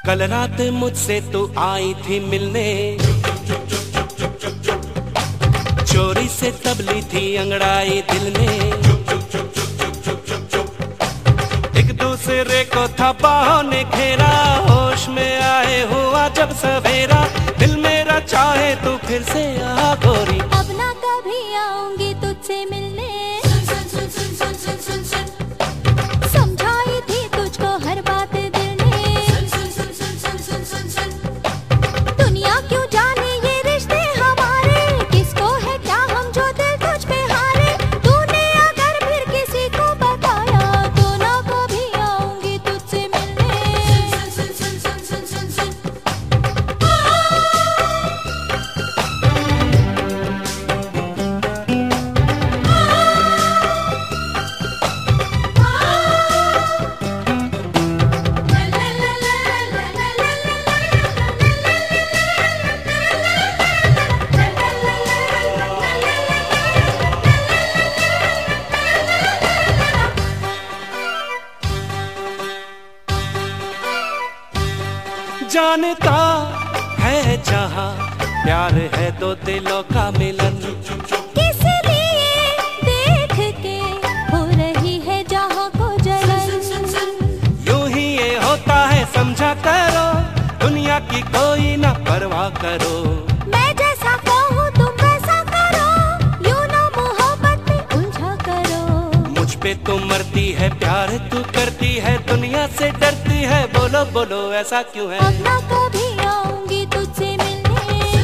कल रात मुझसे तू आई थी मिलने, चोरी से तबली थी अंगड़ाई दिल ने। एक दूसरे को था बाहों ने घेरा, होश में आए हुआ जब सवेरा। दिल मेरा चाहे तू फिर से आ गोरी, अब ना कभी आऊंगी तुझसे मिलने। समझाई थी तुझको हर बात दिल ने। दुनिया क्यों जाने ये रिश्ते हमारे, किसको है क्या हम जो दिल तुझ पे हारे। तूने अगर फिर किसी को बताया तो ना कभी आऊंगी तुझसे मिलने। जानता है जहाँ प्यार है दो दिलों का मिलन। किस लिए देख के हो रही है जहाँ को जलन। यूं ही ये होता है समझा करो, दुनिया की कोई ना परवाह करो। मैं जैसा कहूँ तुम वैसा करो, यूं ना मोहब्बत में उलझा करो। मुझ पे तू मरती है, प्यार तू करती है, दुनिया से डरती है। बोलो बोलो ऐसा क्यों है? अब ना कभी आऊंगी तुझसे मिलने।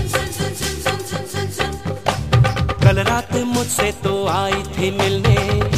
कल रात मुझसे तो आई थी मिलने।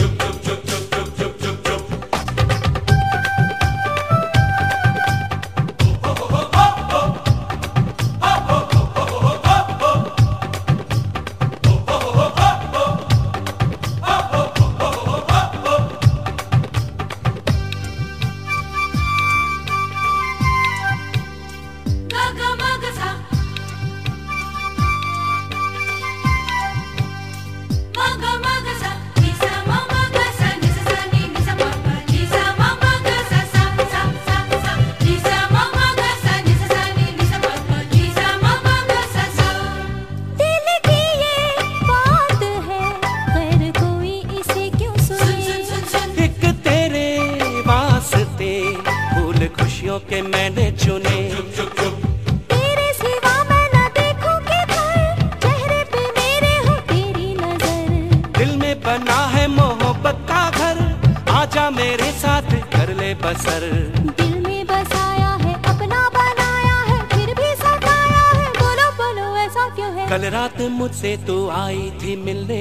खुशियों के मैंने चुने, तेरे सिवा मैं न देखूं किधर, चेहरे पे मेरे हो तेरी नजर। दिल में बना है मोहब्बत का घर, आजा मेरे साथ कर ले बसर। दिल में बसाया है अपना बनाया है, फिर भी सताया है। बोलो बोलो ऐसा क्यों है? कल रात मुझसे तू आई थी मिलने,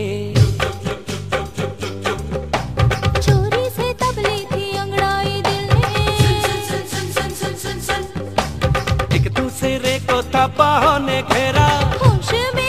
चोरी से तबली थी अंगड़ाई दिल ने। एक दूसरे को था बाहों ने घेरा, होश में